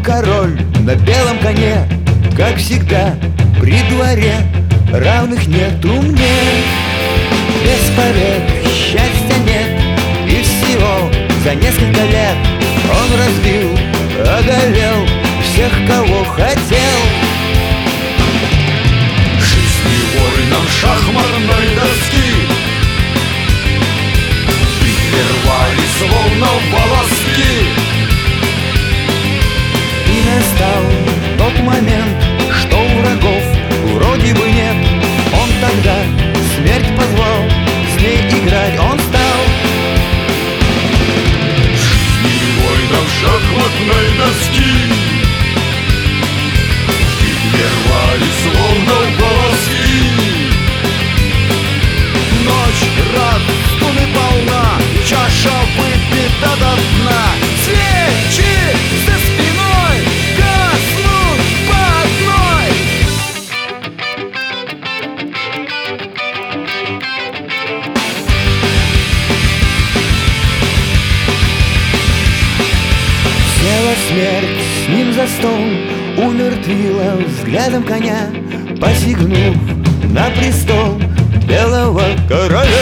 король на белом коне, как всегда, при дворе равных нету мне. Без побед счастья нет, и всего за несколько лет он разбил, одолел всех, кого хотел. Жизни воинам шахматной доски прервали словно волоски. И настал тот момент, что врагов вроде бы нет. Он тогда смерть позвал, с ней играть он стал. Жизни воинам шахматной доски прервали словно волоски. Ночь, рад, стуны полна, чаша выпита до дна. Свечи за спиной гаснут по одной. Села смерть с ним за стол, умертвила взглядом коня, посягнув на престол белого короля.